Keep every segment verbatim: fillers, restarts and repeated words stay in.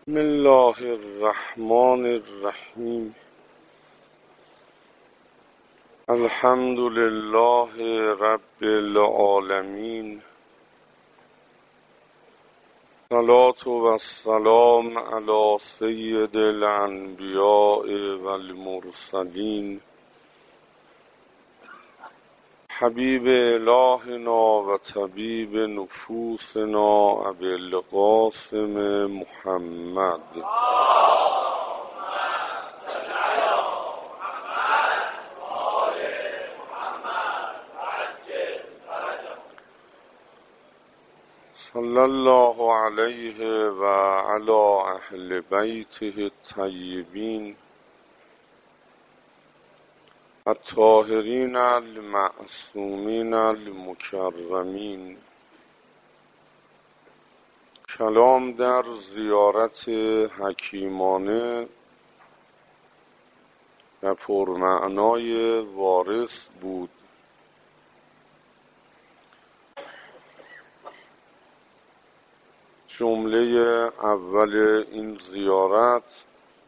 بسم الله الرحمن الرحیم. الحمد لله رب العالمین. صلاة و السلام علی سید الانبیاء و المرسلین، حبیب الهنا و طبیب نفوسنا ابی القاسم محمد. صلی الله علیه و علی اهل بیته الطیبین الطاهرین المعصومین المکرمین. کلام در زیارت حکیمانه و پرمعنای وارث بود. جمله اول این زیارت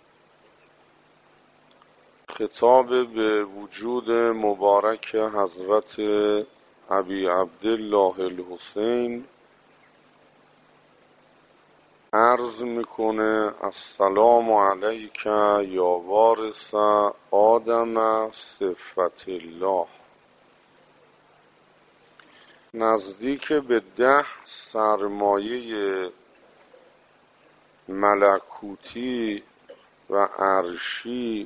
خطاب به وجود مبارک حضرت ابی عبدالله الحسین عرض میکنه: السلام علیک یا وارث آدم صفت الله. نزدیک به ده سرمایه ملکوتی و عرشی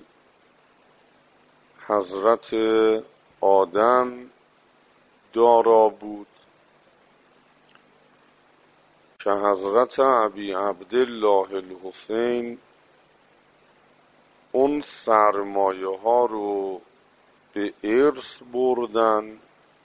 حضرت آدم دارا بود که حضرت ابی عبدالله الحسین اون سرمایه ها رو به ارث بردن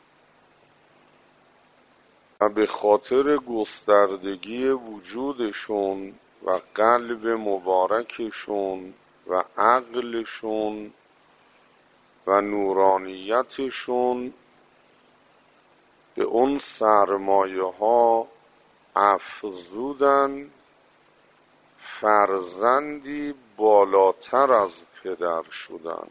و به خاطر گستردگی وجودشون و قلب مبارکشون و عقلشون و نورانیتشون به اون سرمایه ها افزودن فرزندی بالاتر از پدر شدن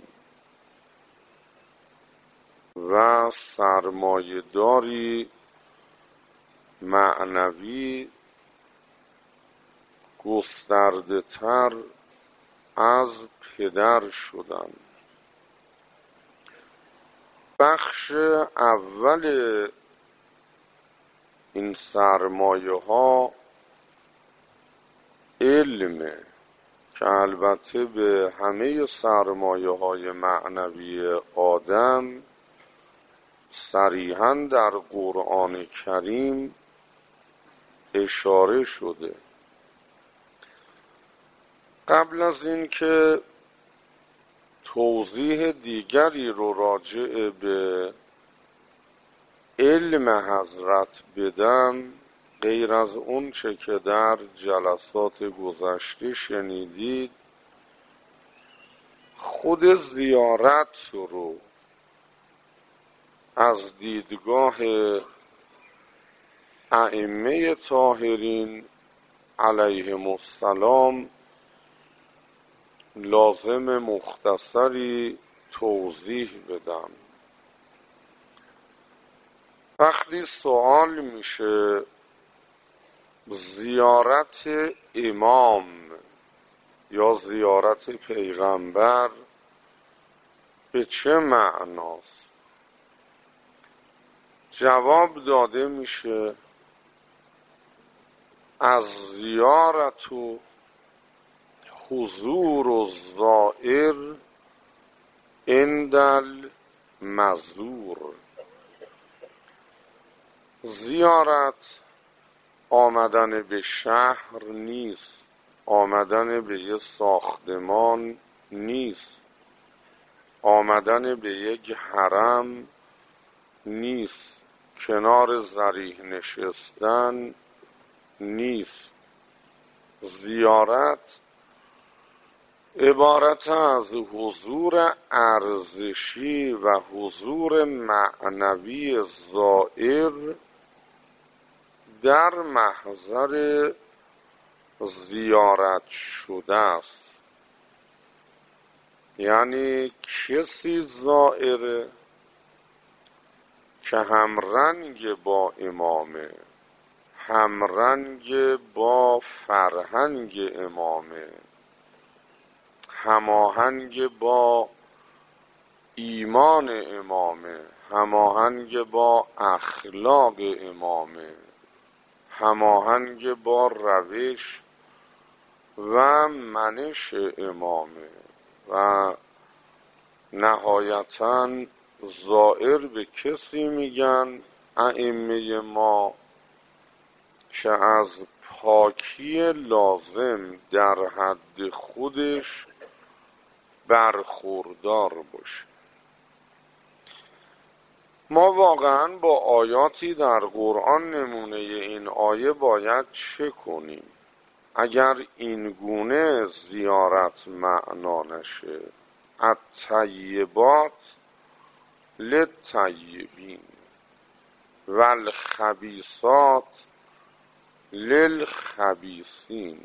و سرمایه داری معنوی گسترده تر از پدر شدن. بخش اول این سرمایه ها علمه که البته به همه سرمایه های معنوی آدم صریحاً در قرآن کریم اشاره شده. قبل از این که توضیح دیگری رو راجع به علم حضرت بدم، غیر از اون چه که در جلسات گذشته شنیدید، خود زیارت رو از دیدگاه ائمه طاهرین علیهم السلام لازم مختصری توضیح بدم. وقتی سوال میشه زیارت امام یا زیارت پیغمبر به چه معناست، جواب داده میشه از زیارت و حضور الزائر عند المزور. زیارت آمدن به شهر نیست، آمدن به یک ساختمان نیست، آمدن به یک حرم نیست، کنار ضریح نشستن نیست. زیارت عبارت از حضور ارزشی و حضور معنوی زائر در محضر زیارت شده است. یعنی کسی زائره که همرنگ با امامه، همرنگ با فرهنگ امامه، هماهنگ با ایمان امامه، هماهنگ با اخلاق امامه، هماهنگ با روش و منش امامه و نهایتاً زائر به کسی میگن ائمه ما که از پاکی لازم در حد خودش برخوردار باشه. ما واقعاً با آیاتی در قرآن نمونه این آیه باید چه کنیم اگر این گونه زیارت معنا نشه؟ الطیبات للطیبین والخبیثات للخبیثین.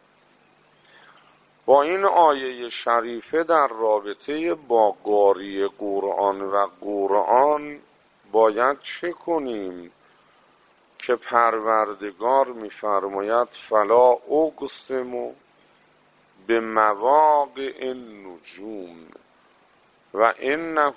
با این آیه شریفه در رابطه با قاری قرآن و قرآن باید چه کنیم که پروردگار می‌فرماید فلا اقسم به مواقع النجوم و انه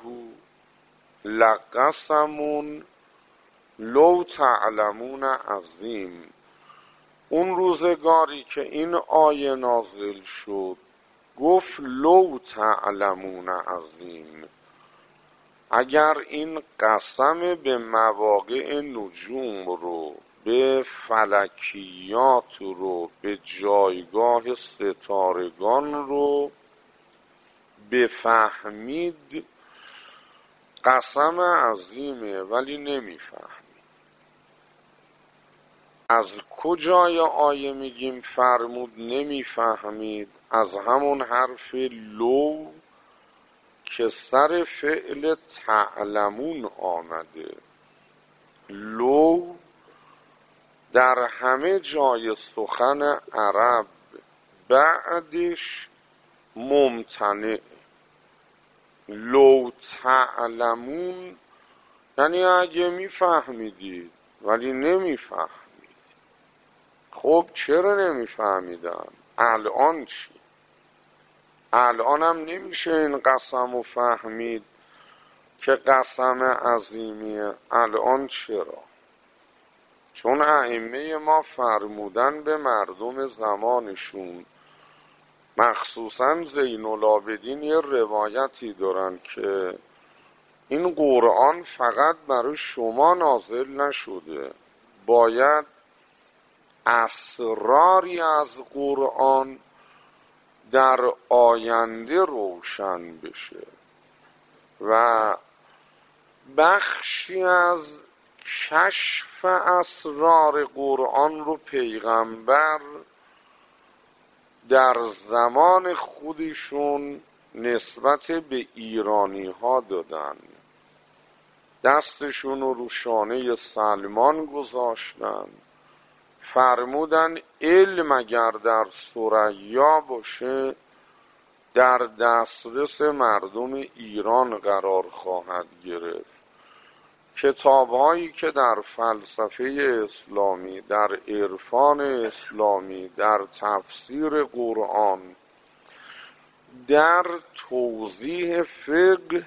لقسم لو تعلمون عظیم. اون روزگاری که این آیه نازل شد گفت لو تعلمون عظیم، اگر این قسم به مواقع نجوم رو، به فلکیات رو، به جایگاه ستارگان رو بفهمید، قسم عظیمه ولی نمیفهمید. از کجای آیه میگیم فرمود نمیفهمید؟ از همون حرف لو که سر فعل تعلمون آمده. لو در همه جای سخن عرب بعدش ممتنع. لو تعلمون یعنی اگه میفهمیدید ولی نمیفهمید. خب چرا نمیفهمیدن؟ الان چی؟ الان هم نمیشه این قسم رو فهمید که قسم عظیمیه. الان چرا؟ چون ائمه ما فرمودن به مردم زمانشون، مخصوصا زین العابدین یه روایتی دارن که این قرآن فقط برای شما نازل نشده، باید اسراری از قرآن در آینده روشن بشه و بخشی از کشف اسرار قرآن رو پیغمبر در زمان خودشون نسبت به ایرانی ها دادن. دستشون رو رو شانه سلمان گذاشتن، فرمودن علم اگر در ثریا باشه در دسترس مردم ایران قرار خواهد گرفت. کتاب‌هایی که در فلسفه اسلامی، در عرفان اسلامی، در تفسیر قرآن، در توضیح فقه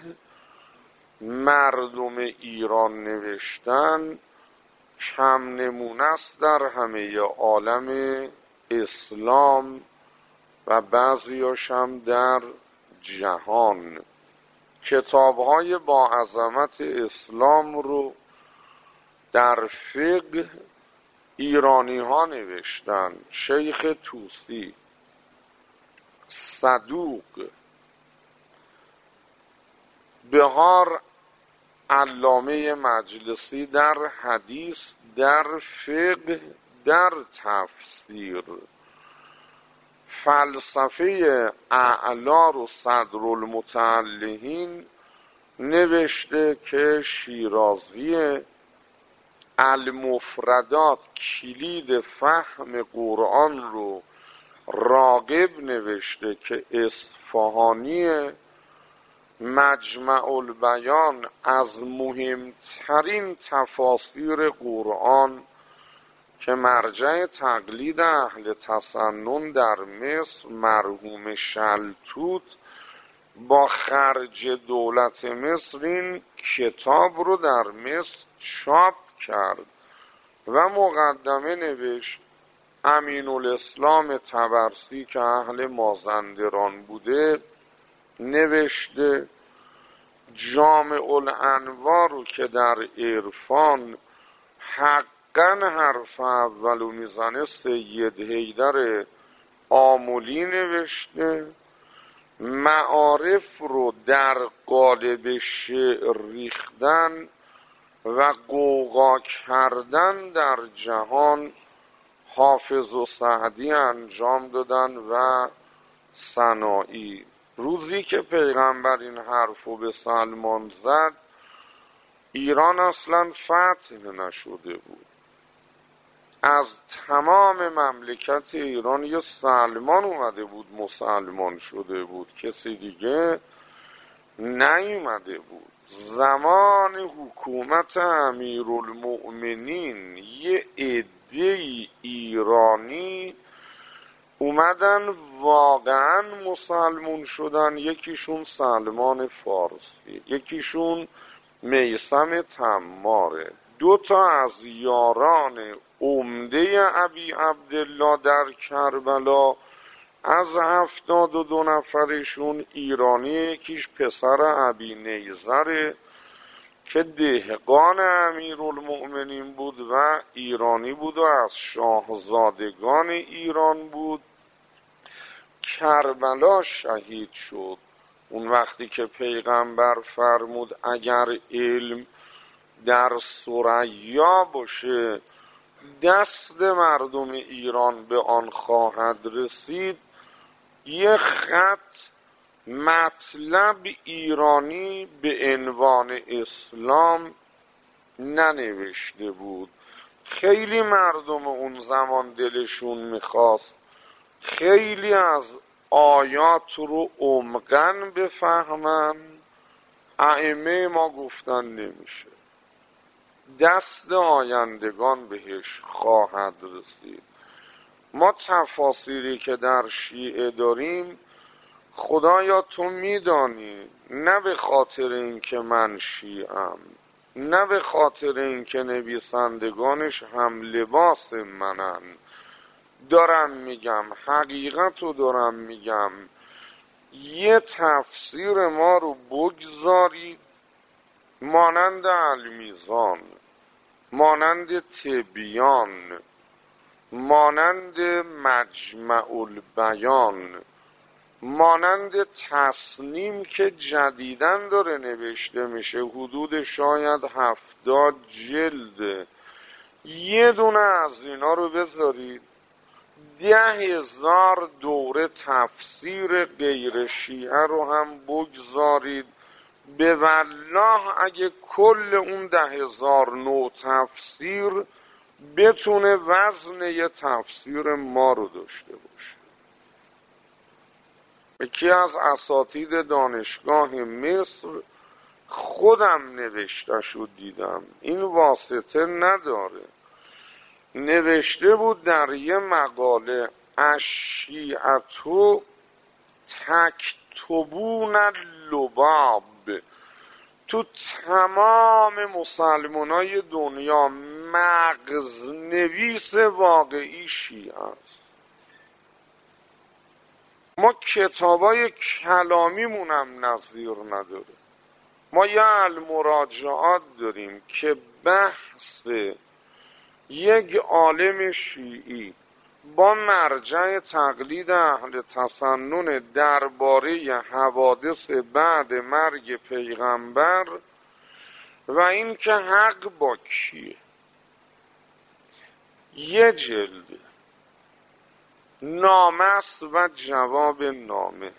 مردم ایران نوشتن، کم نمونه است در همه عالم اسلام و بعضیاش هم در جهان. کتاب‌های با عظمت اسلام رو در فقه ایرانی ها نوشتن. شیخ طوسی، صدوق، بهار علامه مجلسی در حدیث، در فقه، در تفسیر. فلسفه اعلار و صدرالمتعلهین نوشته که شیرازی المفردات کلید فهم قرآن رو راغب نوشته که اصفهانی، مجمع البیان از مهمترین تفاسیر قرآن که مرجع تقلید اهل تسنن در مصر مرحوم شلتوت با خرج دولت مصر این کتاب رو در مصر چاپ کرد و مقدمه نوشت. امین الاسلام طبرسی که اهل مازندران بوده نوشته. جامع الانوار رو که در عرفان حقا حرف اولو میزنه سید حیدر آملی نوشته. معارف رو در قالب شعر ریختن و قوقا کردن در جهان حافظ و سعدی انجام دادن و سنایی. روزی که پیغمبر این حرفو به سلمان زد ایران اصلا فتح نشده بود. از تمام مملکت ایران یه سلمان اومده بود مسلمان شده بود، کسی دیگه نیومده بود. زمان حکومت امیرالمؤمنین یه عده ایرانی اومدن واقعا مسلمون شدن. یکیشون سلمان فارسی، یکیشون میثم تماره. دو تا از یاران عمده ابی عبدالله در کربلا از هفتاد و دو نفرشون ایرانی، یکیش پسر ابی نیزره که دهقان امیرالمؤمنین بود و ایرانی بود و از شاهزادگان ایران بود. کربلا شهید شد. اون وقتی که پیغمبر فرمود اگر علم در ثریا باشه دست مردم ایران به آن خواهد رسید، یه خط مطلب ایرانی به عنوان اسلام ننوشته بود. خیلی مردم اون زمان دلشون میخواست خیلی از آیات رو عمقاً بفهمن. ائمه ما گفتن نمیشه، دست آیندگان بهش خواهد رسید. ما تفاسیری که در شیعه داریم خدایا تو میدانی، نه به خاطر اینکه من شیعم، نه به خاطر اینکه نویسندگانش هم لباس منن، دارم میگم حقیقت رو دارم میگم. یه تفسیر ما رو بگذارید مانند المیزان، مانند تبیان، مانند مجمع البیان، مانند تصنیم که جدیدن داره نوشته میشه، حدود شاید هفتاد جلد. یه دونه از اینا رو بذارید، ده هزار دوره تفسیر غیر شیعه رو هم بگذارید. به والله اگه کل اون ده هزار نوع تفسیر بتونه وزن یه تفسیر ما رو داشته باشه. یکی از اساتید دانشگاه مصر خودم نوشتش رو دیدم، این واسطه نداره، نوشته بود در یه مقاله الشیعة تکتبون اللباب. تو تمام مسلمانای دنیا مغز نویس واقعی شیعه است. ما کتابای کلامیمونم نظیر نداره. ما یه المراجعات داریم که بحث یک عالم شیعی با مرجع تقلید اهل تسنن درباره حوادث بعد مرگ پیغمبر و این که حق با کیه. یه جلد نامه است و جواب نامه.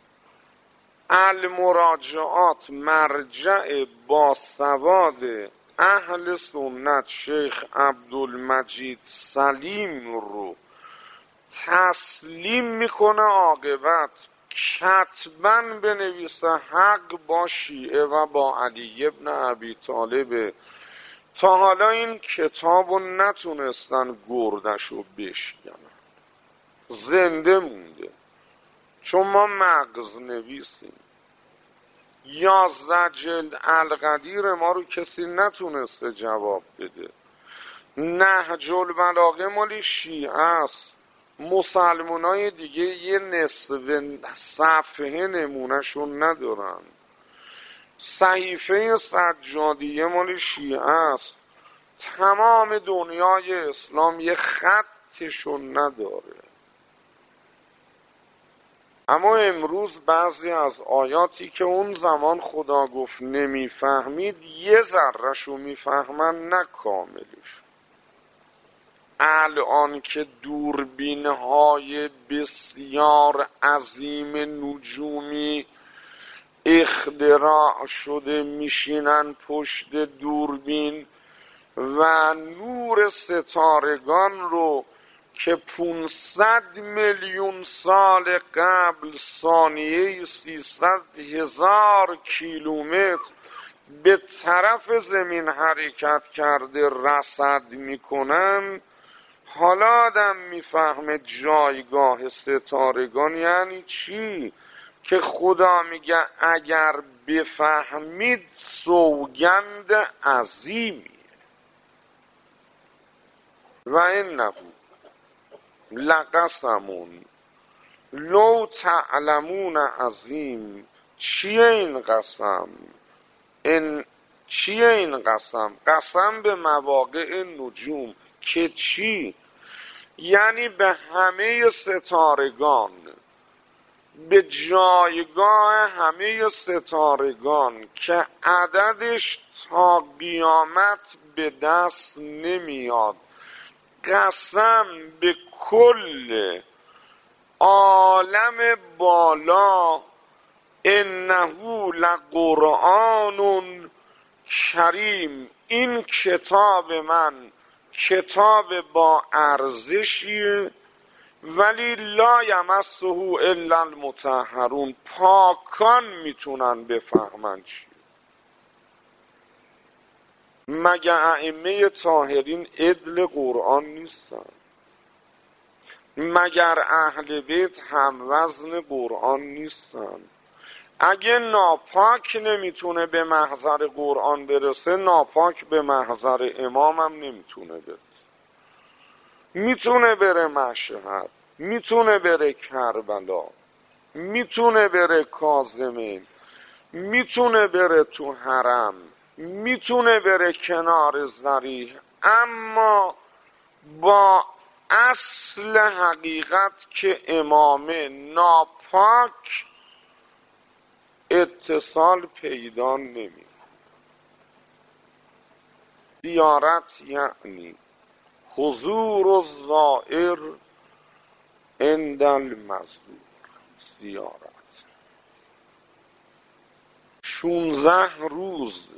المراجعات مرجع با سواد اهل سنت شیخ عبدالمجید سلیم رو تسلیم میکنه عاقبت کتباً بنویسه حق با شیعه و با علی ابن ابی طالب. تا حالا این کتاب رو نتونستن گردش رو بشکنن، زنده مونده، چون ما مغز نویسیم. یازده جلد القدیر ما رو کسی نتونسته جواب بده. نهج البلاغه مال شیعه است، مسلمانای دیگه یه نصف صفحه نمونهشون ندارن. صحیفه سجادیه مال شیعه است، تمام دنیای اسلام یه خطشون نداره. اما امروز بعضی از آیاتی که اون زمان خدا گفت نمیفهمید یه ذره‌شو میفهمن، نه کاملش. الان که دوربین‌های بسیار عظیم نجومی اختراع شده، میشینن پشت دوربین و نور ستارگان رو که پونصد میلیون سال قبل ثانیه سیصد هزار کیلومتر به طرف زمین حرکت کرده رصد میکنن، حالا آدم میفهمه جایگاه ستارگان یعنی چی، که خدا میگه اگر بفهمید سوگند عظیمی. و انه لقسمون لو تعلمون عظیم. چیه این قسم؟ این چیه این قسم؟ قسم به مواقع نجوم که چی؟ یعنی به همه ستارگان، به جایگاه همه ستارگان که عددش تا قیامت به دست نمیاد. قسم به کل عالم بالا. انه لقرآن کریم. این کتاب من کتاب با ارزشیه، ولی لا یمسه الا المطهرون. پاکان میتونن بفهمن چی. مگه ائمه طاهرین عدل قرآن نیستن؟ مگر اهل بیت هم وزن قرآن نیستن؟ اگه ناپاک نمیتونه به محضر قرآن برسه، ناپاک به محضر امام هم نمیتونه برسه. میتونه بره مشهد، میتونه بره کربلا، میتونه بره کاظمین، میتونه بره تو حرم، میتونه بره کنار ضریح، اما با اصل حقیقت که امامه ناپاک اتصال پیدا نمی. زیارت یعنی حضور الزائر عند المزور. زیارت شونزده روز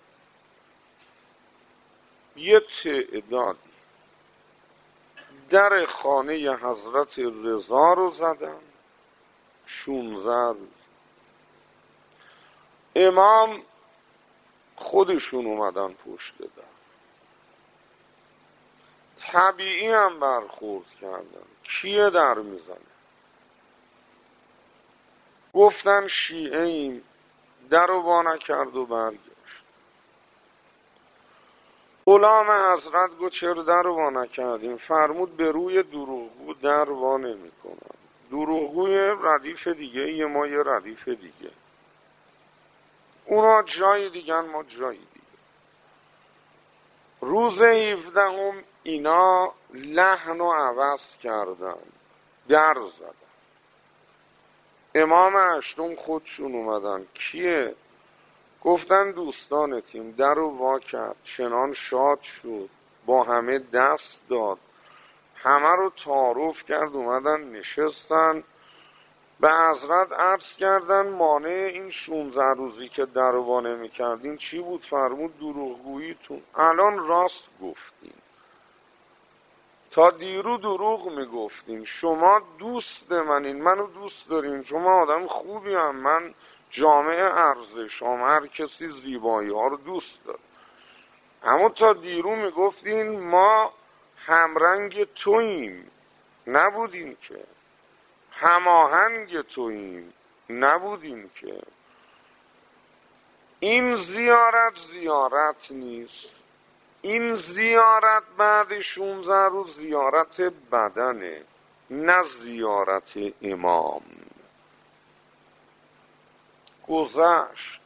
یه تعدادی در خانه حضرت رضا رو زدن. شونزده روز امام خودشون اومدن پشت در، طبیعی هم برخورد کردن. کیه در میزنه؟ گفتن شیعه ایم. در رو وا نکرد و برگشت. غلام حضرت گفت چرا در رو وا نکردیم؟ فرمود به روی دروغگو در وا نمی کنم. دروغگوی ردیف دیگه، یه ما یه ردیف دیگه، اونا جای دیگه ما جای دیگه. روز هفدهم اینا لحن و عوض کردن، در زدن. امام هشتم خودشون اومدن. کیه؟ گفتن دوستانتیم. در رو وا کرد. چنان شاد شد، با همه دست داد، همه رو تعارف کرد، اومدن نشستن. به حضرت عرض کردن مانع این شونزده روزی که در و وا نمی‌کردین چی بود؟ فرمود دروغگوییتون. الان راست گفتین، تا دیرو دروغ میگفتین. شما دوست منین، منو دوست دارین، شما آدم خوبی هم، من جامعه ارزش هم، هر کسی زیبایی ها رو دوست داره. اما تا دیرو میگفتین ما همرنگ توییم، نبودین که. هماهنگ توییم، نبودین که. این زیارت زیارت نیست. این زیارت بعد شونزده روز زیارت بدنه، نه زیارت امام. گذشت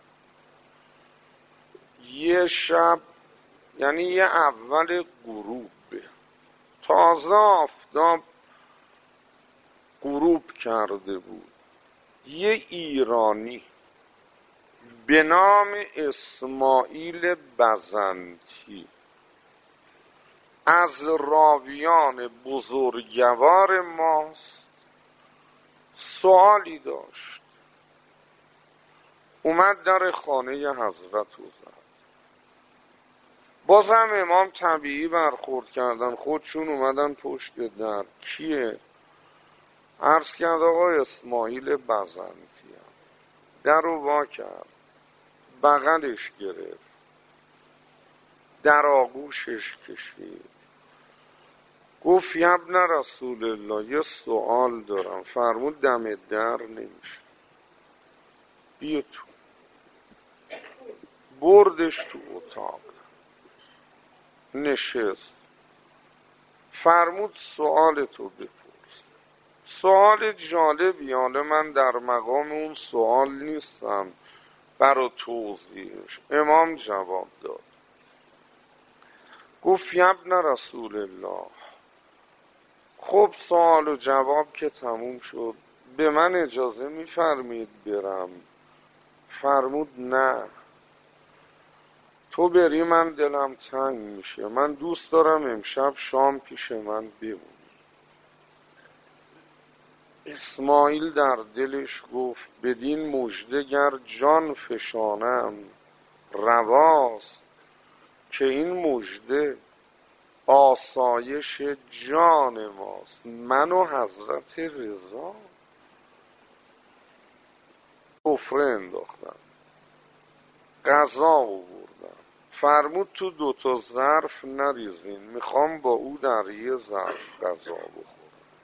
یه شب، یعنی یه اول غروب، تازه آفتاب غروب کرده بود، یه ایرانی به نام اسماعیل بزنتی از راویان بزرگوار ماست، سوالی داشت. اومد در خانه حضرت رو زد. بازم امام طبیعی برخورد کردن، خودشون اومدن پشت در. کیه؟ عرض کرد آقا اسماعیل بزنتی هم. در رو وا کرد، بغلش گرفت، در آغوشش کشید، گفت یبن رسول الله یه سوال دارم. فرمود دم در نمیشه، بیا تو. بردش تو اتاق، نشست. فرمود سوال تو بپرس. سوال جالبی، حالا من در مقام اون سوال نیستم برای توضیحش. امام جواب داد، گفت یبن رسول الله، خب سوال و جواب که تموم شد، به من اجازه میفرمید برم؟ فرمود نه، تو بری من دلم تنگ میشه، من دوست دارم امشب شام پیش من بمونی. اسماعیل در دلش گفت بدین مژده گر جان فشانم رواست، که این مژده آسایش جان ماست، من و حضرت رضا. سفره انداختم، غذا آوردم. فرمود تو دوتا ظرف نریزین، میخوام با او در یه ظرف غذا بخورم.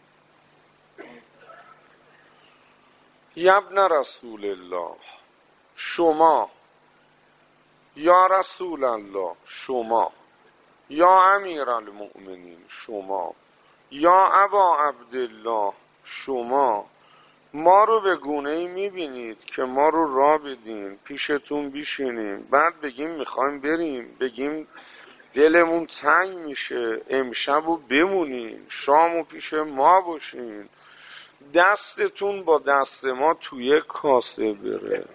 یبن رسول الله، شما، یا رسول الله شما، یا امیر المؤمنین شما، یا ابا عبدالله شما، ما رو به گونه‌ای میبینید که ما رو راه بدین، پیشتون بیشینیم، بعد بگیم میخوایم بریم، بگیم دلمون تنگ میشه امشب رو بمونین، شام و پیش ما باشین، دستتون با دست ما توی کاسه بره.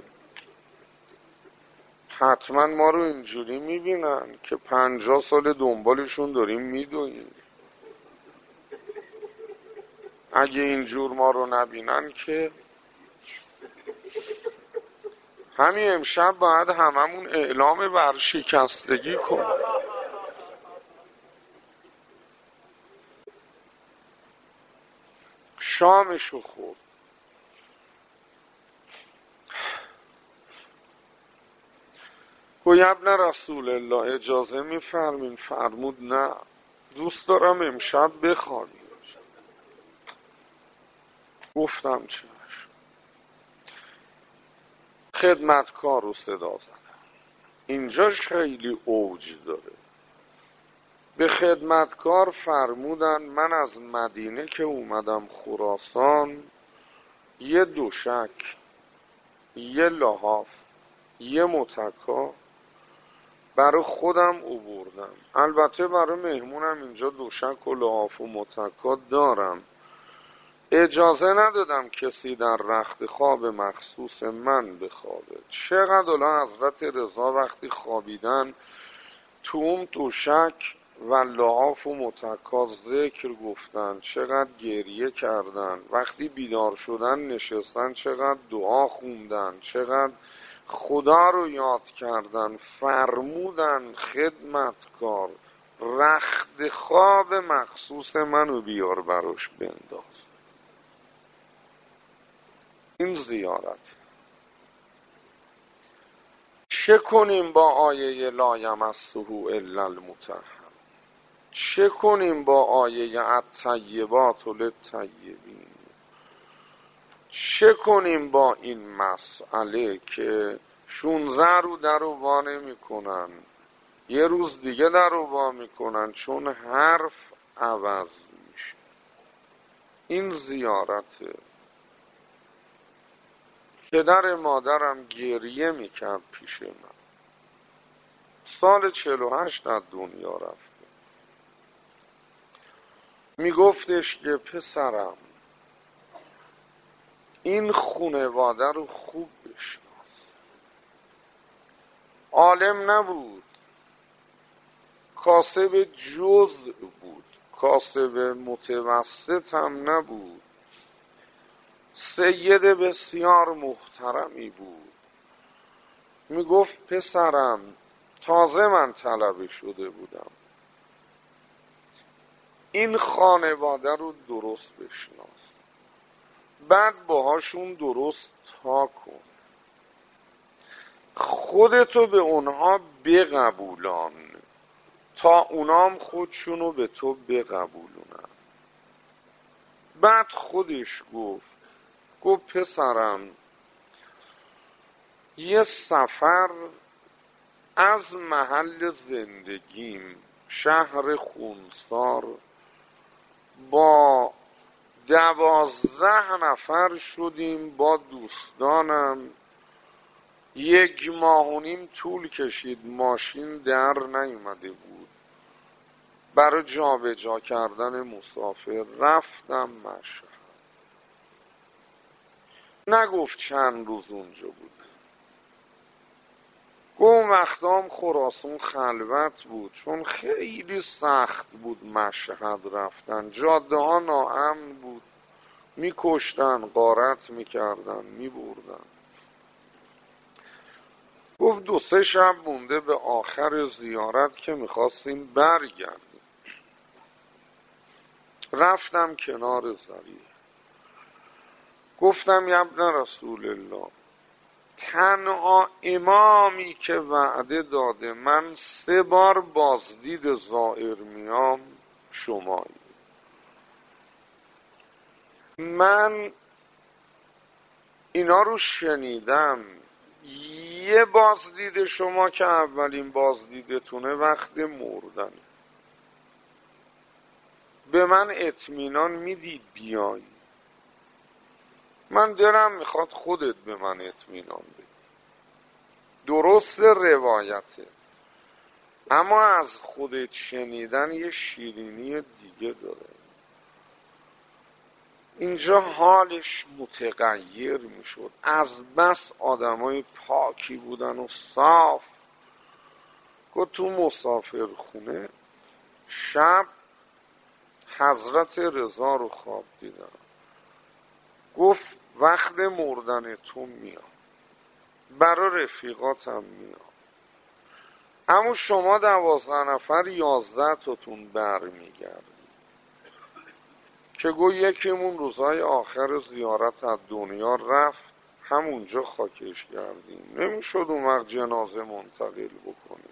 حتما ما رو اینجوری میبینن که پنجاه سال دنبالشون داریم میدویم. اگه اینجور ما رو نبینن که همین امشب باید هممون اعلام ورشکستگی کنیم. شامشو خورد. گوی ابن رسول الله اجازه میفرمین؟ فرمود نه، دوست دارم امشب بخوابیم. گفتم چشم. خدمتکار رو صدا زدم، اینجاش خیلی اوج داره. به خدمتکار فرمودن من از مدینه که اومدم خراسان یه دوشک، یه لحاف، یه متکا برای خودم آوردم. البته برای مهمونم اینجا دوشک و لحاف و متکا دارم. اجازه ندادم کسی در رخت خواب مخصوص من بخوابه. چقدر الا حضرت رضا وقتی خوابیدن تو اون دوشک و لحاف و متکا ذکر گفتن، چقدر گریه کردن، وقتی بیدار شدن نشستن چقدر دعا خوندن، چقدر خدا رو یاد کردن، فرمودن خدمتکار رخت خواب مخصوص منو بیار براش بنداز. این زیارت. چه کنیم با آیه لا یمسه الا المطهر؟ چه کنیم با آیه الطیبات للطیبین؟ چه کنیم با این مسئله که شونزده رو در رو وا نمی کنن، یه روز دیگه در رو وا می کنن چون حرف عوض میشه؟ این زیارته. پدر مادرم گریه میکرد پیش من، سال چهل و هشت از دنیا رفته. میگفتش که پسرم این خونواده رو خوب بشناس. عالم نبود، کاسب جزء بود، کاسب متوسط هم نبود، سید بسیار محترمی بود. میگفت پسرم تازه من طلبه شده بودم، این خانواده رو درست بشناس، بعد باهاشون درست تا کن، خودتو به اونها بقبولان تا اونام خودشونو به تو بقبولونن. بعد خودش گفت گفت پسرم یه سفر از محل زندگیم شهر خونسار با دوازده نفر شدیم با دوستانم، یک ماه و نیم طول کشید، ماشین در نیومده بود، برای جا به جا کردن مسافر رفتم مشهد. نگفت چند روز اونجا بود، اون وقتا هم خراسان خلوت بود چون خیلی سخت بود مشهد رفتن، جاده ها ناامن بود، میکشتن، غارت میکردن، میبردن. گفت دو سه شب مونده به آخر زیارت که میخواستیم برگردیم، رفتم کنار زریح، گفتم یا ابن رسول الله تنها امامی که وعده داده من سه بار بازدید زائر میام شمایی. من اینا رو شنیدم، یه بازدید شما که اولین بازدیدتونه وقت مردن، به من اطمینان میدی بیایی؟ من دلم میخواد خودت به من اطمینان بدی. درست روایته، اما از خودت شنیدن یه شیرینی دیگه داره. اینجا حالش متغیر میشد، از بس آدمای پاکی بودن و صاف. گفت تو مسافر خونه شب حضرت رضا رو خواب دیدم، گفت وقت مردن تو میام، برای رفیقاتم میام، اما شما دوازده نفر یازده تاتون بر میگردید. که گو یکیمون روزهای آخر زیارت از دنیا رفت، همونجا خاکش کردیم، نمیشد اون وقت جنازه منتقل بکنیم.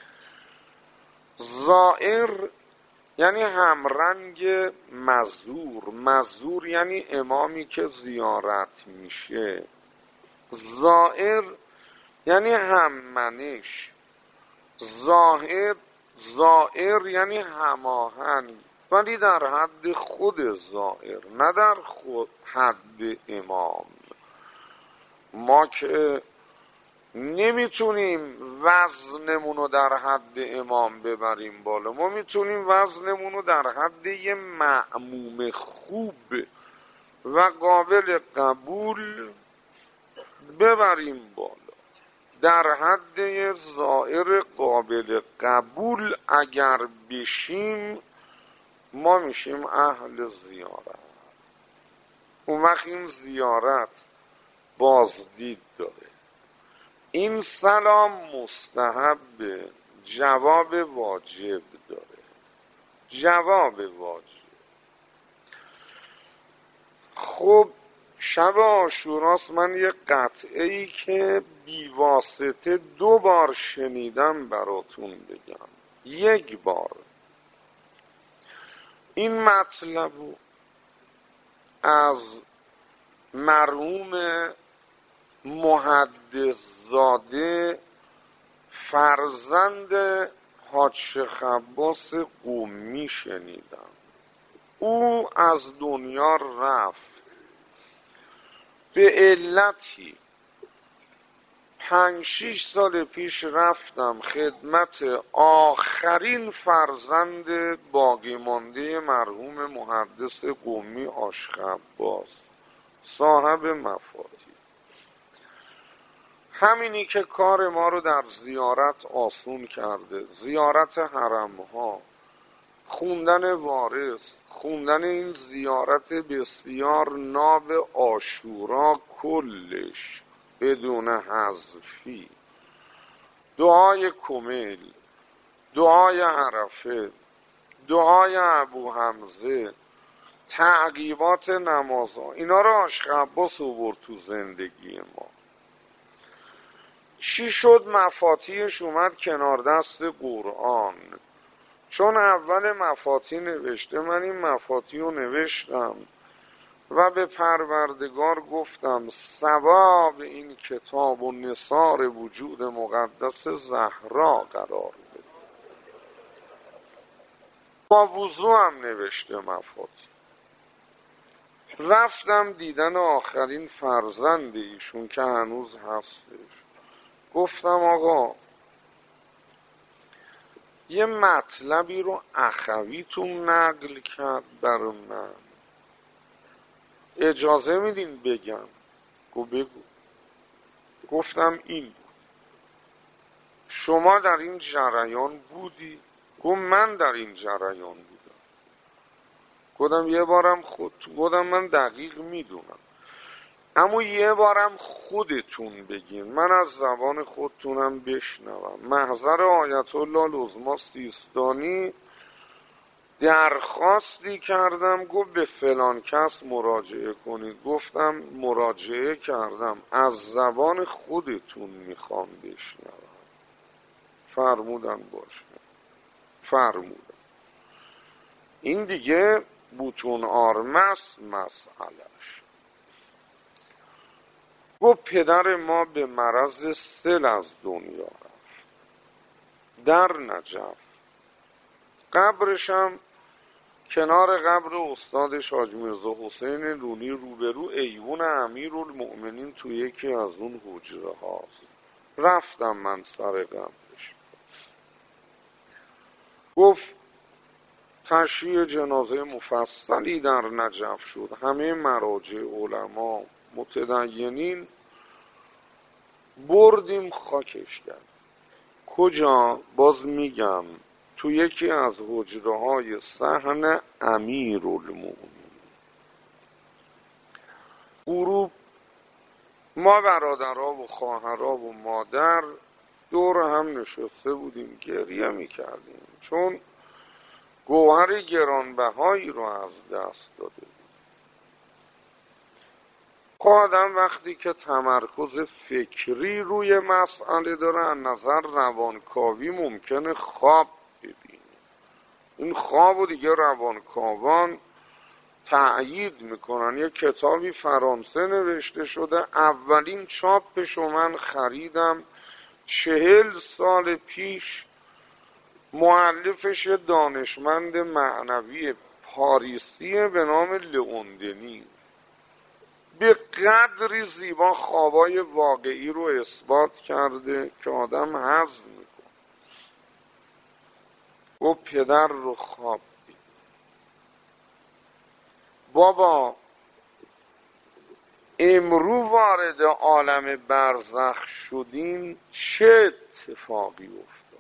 زائر یعنی همرنگ مزور، مزور یعنی امامی که زیارت میشه، زائر یعنی هممنش، ظاهر زائر یعنی هماهنگ، ولی در حد خود زائر، نه در خود حد امام. ما که نمیتونیم وزنمونو در حد امام ببریم بالا، ما میتونیم وزنمونو در حد یه مأموم خوب و قابل قبول ببریم بالا. در حد زائر قابل قبول اگر بشیم ما میشیم اهل زیارت. اون وقت این زیارت بازدید داره. این سلام مستحب، جواب واجب داره. جواب واجب. خب شب عاشوراست، من یه قطعه ای که بیواسطه دو بار شنیدم براتون بگم. یک بار این مطلب از مرحوم محدث زاده فرزند حاج شیخ عباس قمی شنیدم. او از دنیا رفت به علتی. پنج شیش سال پیش رفتم خدمت آخرین فرزند باقی مانده مرحوم محدث قمی عاشق عباس، صاحب مفاتیح. همینی که کار ما رو در زیارت آسون کرده، زیارت حرمها، خوندن وارث، خوندن این زیارت بسیار ناب عاشورا کلش بدون حذفی، دعای کمیل، دعای عرفه، دعای ابو حمزه، تعقیبات نمازها، اینا رو عاشق عباس آورد تو زندگی ما. چی شد؟ مفاتیحش اومد کنار دست قرآن. چون اول مفاتیح نوشته، من این مفاتیح رو نوشتم و به پروردگار گفتم ثواب این کتاب و نثار وجود مقدس زهرا قرار بده. با وضوع هم نوشته مفاتیح. رفتم دیدن آخرین فرزند ایشون که هنوز هستش. گفتم آقا یه مطلبی رو اخویتون نقل کرد برای من، اجازه میدین بگم؟ گو بگو. گفتم این بود. شما در این جریان بودی؟ گو من در این جریان بودم. گفتم یه بارم خود گفتم من دقیق میدونم، اما یه بارم خودتون بگین، من از زبان خودتونم بشنوم. محضر آیت الله العظمی سیستانی درخواستی کردم، گفت به فلان کس مراجعه کنید. گفتم مراجعه کردم، از زبان خودتون میخوام بشنوم. فرمودن باشه. فرمودن. این دیگه بوتون آرمس مسئلهش. گفت پدر ما به مرض سل از دنیا رفت در نجف. قبرشم کنار قبر استادش حاج میرزا حسین رونی روبرو ایوون امیرالمؤمنین تو یکی از اون حجره هاست. رفتم من سر قبرش. گفت تشییع جنازه مفصلی در نجف شد. همه مراجع علما متدینین بردیم خاکش کرد. کجا؟ باز میگم تو یکی از حجره های صحن امیرالمؤمنین. غروب ما برادرها و خواهرها و مادر دور هم نشسته بودیم، گریه میکردیم، چون گوهر گرانبهایی رو از دست داده بود. آدم وقتی که تمرکز فکری روی مسئله داره، از نظر روانکاوی ممکنه خواب ببینه. این خواب رو دیگه روانکاوان تأیید میکنن. یه کتابی فرانسه نوشته شده، اولین چاپش رو من خریدم چهل سال پیش. مؤلفش دانشمند معنوی پاریسیه به نام لئوندنی. به قدری زیبا خوابای واقعی رو اثبات کرده که آدم هضم میکنه. و پدر رو خواب دید. بابا امرو وارد عالم برزخ شدین چه اتفاقی افتاد؟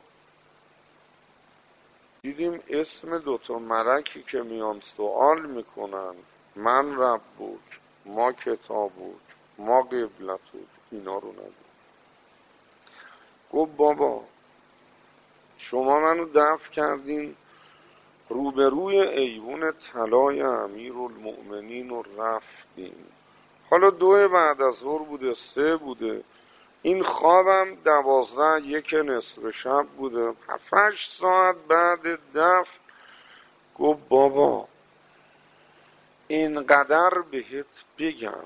دیدیم اسم دوتا ملکی که میان سوال میکنن من رب بود، ما کتاب بود، ما قبلت بود، اینا رو ندید. گفت بابا شما منو دفع کردین روبروی ایوون طلای امیرالمؤمنین و رفتین. حالا دو بعد از ظهر بوده، سه بوده، این خوابم دوازده یک نصف شب بوده، هفتش ساعت بعد دفع. گفت بابا اینقدر بهت بگم.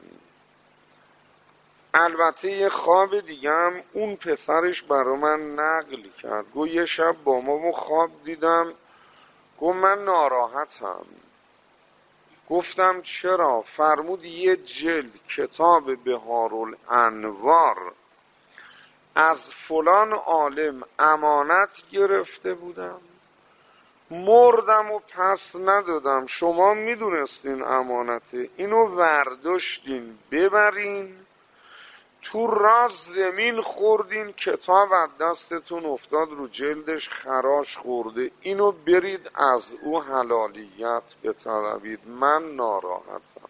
البته یه خواب دیگه هم اون پسرش برا من نقل کرد. گفت یه شب با ما خواب دیدم، گفت من ناراحتم. گفتم چرا؟ فرمود یه جلد کتاب بهارالانوار از فلان عالم امانت گرفته بودم، مردم و پس ندادم. شما میدونستین امانته، اینو ورداشتین ببرین، تو راز زمین خوردین، کتاب از دستتون افتاد رو جلدش خراش خورده، اینو برید از او حلالیت بطلبید، من ناراحتم.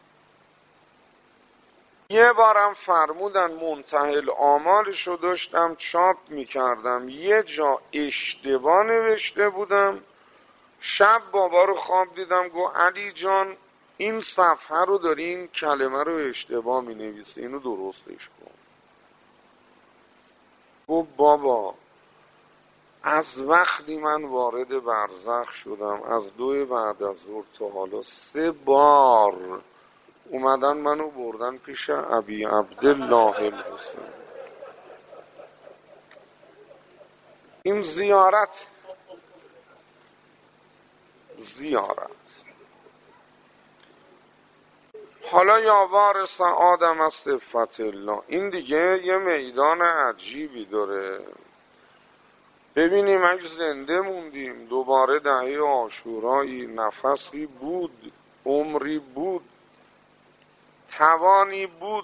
یه بارم فرمودن منتهی الآمالشو داشتم چاپ میکردم، یه جا اشتباه نوشته بودم، شب بابا رو خواب دیدم، گو علی جان این صفحه رو داری این کلمه رو اشتباه می نویسی، اینو درستش کن. گو بابا از وقتی من وارد برزخ شدم، از دو بعد از ظهر تا حالا سه بار اومدن منو بردن پیش ابی عبدالله الحسین. این زیارت زیارت حالا یا وارث آدم از صفت الله، این دیگه یه میدان عجیبی داره. ببینیم اگه زنده موندیم دوباره دهه عاشورایی، نفسی بود، عمری بود، توانی بود،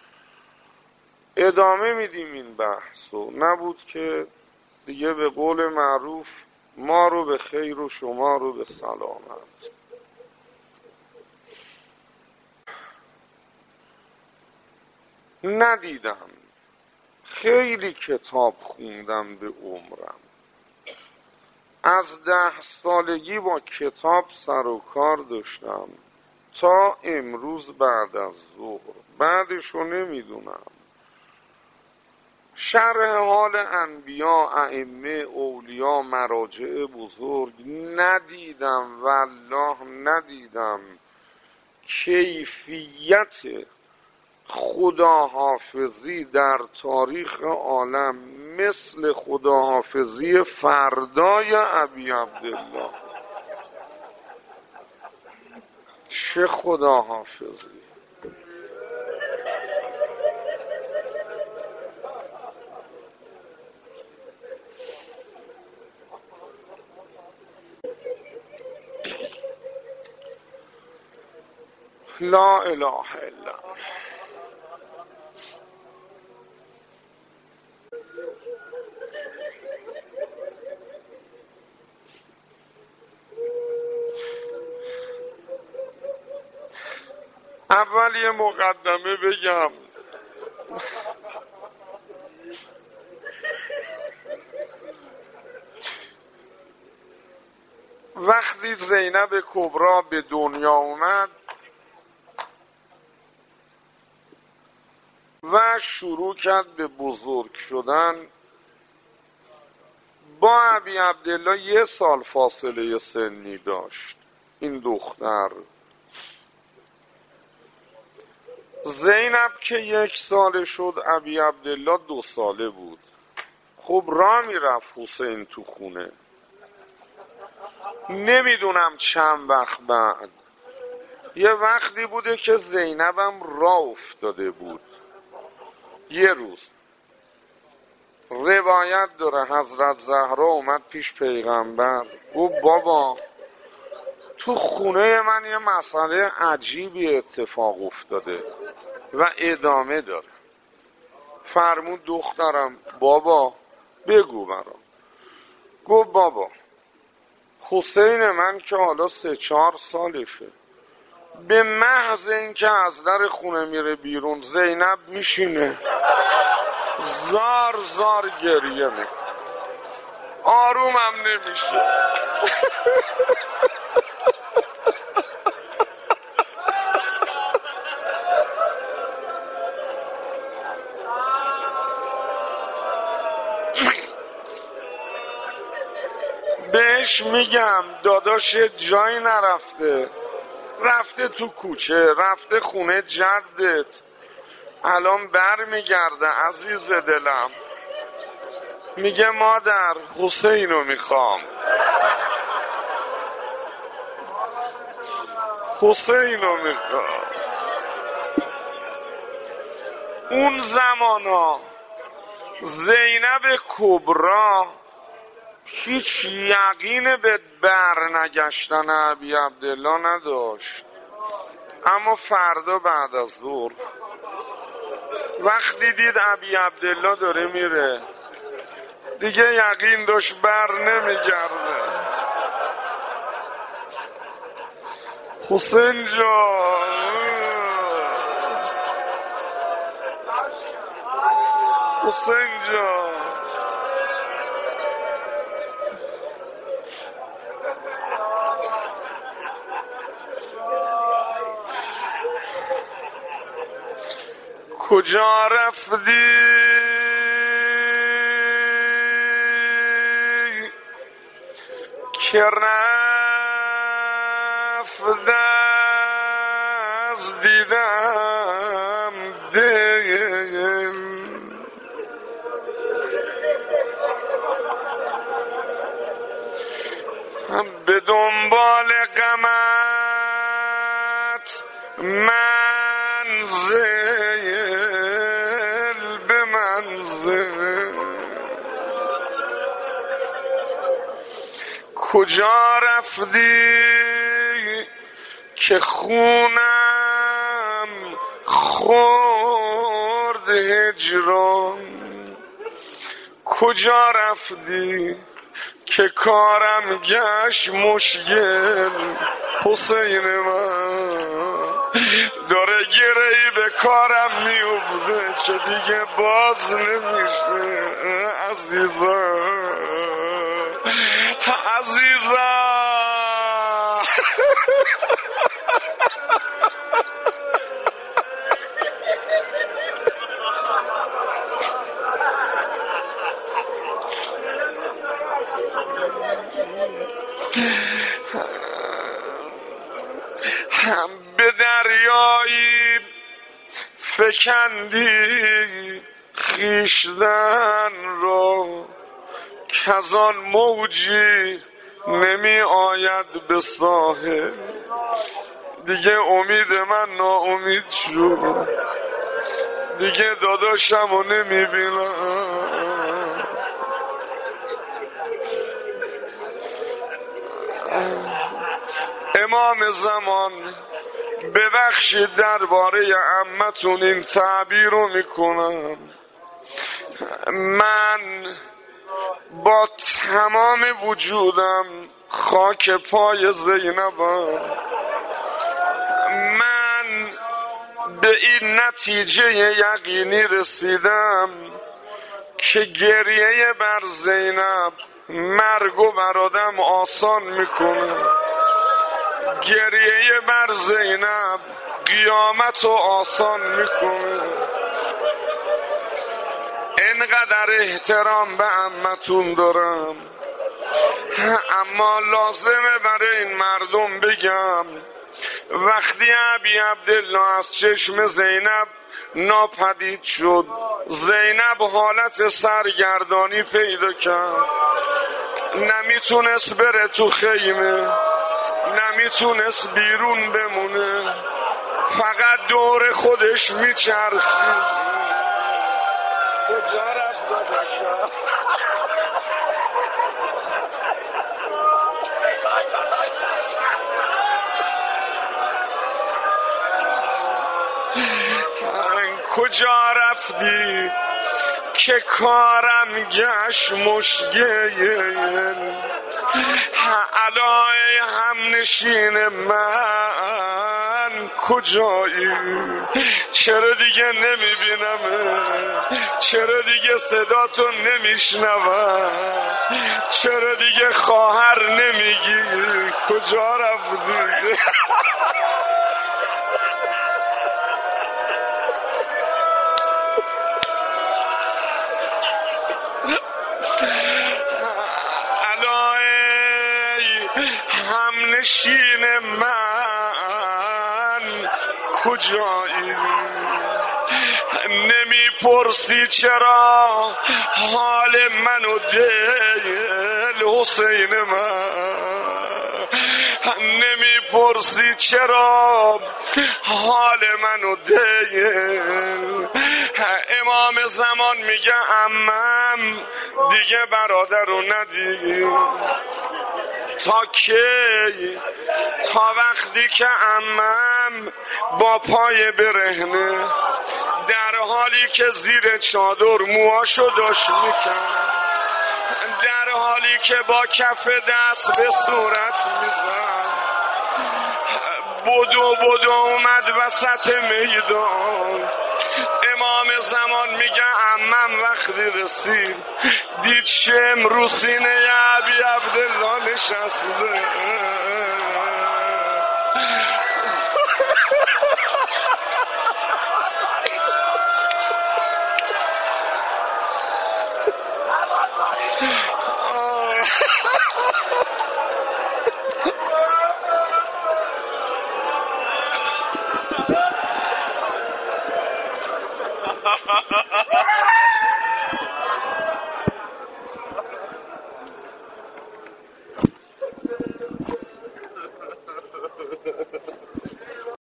ادامه میدیم این بحثو. نبود که دیگه به قول معروف ما رو به خیر و شما رو به سلامت. ندیدم، خیلی کتاب خوندم به عمرم، از ده سالگی با کتاب سر و کار داشتم تا امروز بعد از ظهر، بعدشو نمیدونم. شرح حال انبیا، ائمه، اولیا، مراجع بزرگ ندیدم، والله ندیدم کیفیت خداحافظی در تاریخ عالم مثل خداحافظی فردای ابی عبدالله. چه خداحافظی! لا اله الا الله. اول یه مقدمه بگم. وقتی زینب کبرا به دنیا اومد و شروع کرد به بزرگ شدن، با ابی عبدالله یه سال فاصله سنی داشت این دختر. زینب که یک ساله شد، ابی عبدالله دو ساله بود. خب را میرفت حسین تو خونه، نمیدونم چند وقت بعد، یه وقتی بوده که زینبم را افتاده بود. یه روز روایت داره حضرت زهرا اومد پیش پیغمبر، گفت بابا تو خونه من یه مسئله عجیبی اتفاق افتاده. و ادامه داره. فرمود دخترم بابا بگو برام. گفت بابا حسین من که حالا سه چهار سالشه، به محض اینکه از در خونه میره بیرون زینب میشینه زار زار گریه میکنه، آرومم نمیشه. بهش میگم داداش جایی نرفته، رفته تو کوچه، رفته خونه جدت، الان بر میگرده عزیز دلم. میگه مادر حسینو میخوام، حسینو میخوام. اون زمانا زینب کبرا هیچ یقین به برنگشتن ابی عبدالله نداشت، اما فردا بعد از ظهر وقتی دید ابی عبدالله داره میره دیگه یقین داشت بر نمیگرده. حسین جان، حسین جان، کجا رفتی که رفته از دیدم دل، به دنبال غمت منزل به منزل، کجا رفتی که خونم خورد هجران، کجا رفتی که کارم گشت مشکل، حسین من داره گرهی به کارم میفته که دیگه باز نمیشه. عزیزم عزیزم هم به دریایی فکندی خیشتن رو کزان موجی نمی آید به ساحل، دیگه امید من ناامید شد، دیگه داداشمو نمی بینم. امام زمان ببخشید درباره عمتون این تعبیر رو میکنم، من با تمام وجودم خاک پای زینبم، من به این نتیجه یقینی رسیدم که گریه بر زینب مرگو بر آدم آسان میکنه، گریه بر زینب قیامت رو آسان میکنه. اینقدر احترام به عمتون دارم، اما لازمه برای این مردم بگم وقتی ابی عبدالله از چشم زینب ناپدید شد، زینب حالت سرگردانی پیدا کرد، نمیتونست بره تو خیمه، نمیتونست بیرون بمونه، فقط دور خودش میچرخید. کجا رفت داداشا؟ کجا رفتی که کارم گشت مشگل؟ علای هم نشین من کجایی؟ چرا دیگه نمیبینم؟ چرا دیگه صدا تو نمیشنوم؟ چرا دیگه خواهر نمیگی؟ کجا رفتی؟ همنشین من کجایی؟ نمیپرسی چرا حال منو دل حسین من؟ نمیپرسی چرا حال منو دل؟ امام زمان میگه عمم دیگه برادر رو ندی. تا کی؟ تا وقتی که عمم با پای برهنه در حالی که زیر چادر موهاشو داشت میکرد، در حالی که با کف دست به صورت میزد، بدو بدو اومد وسط میدان. امام زمان میگه عمم وقتی رسید دید شم رو سینه ابی عبدالله نشسته. Ha ha ha ha!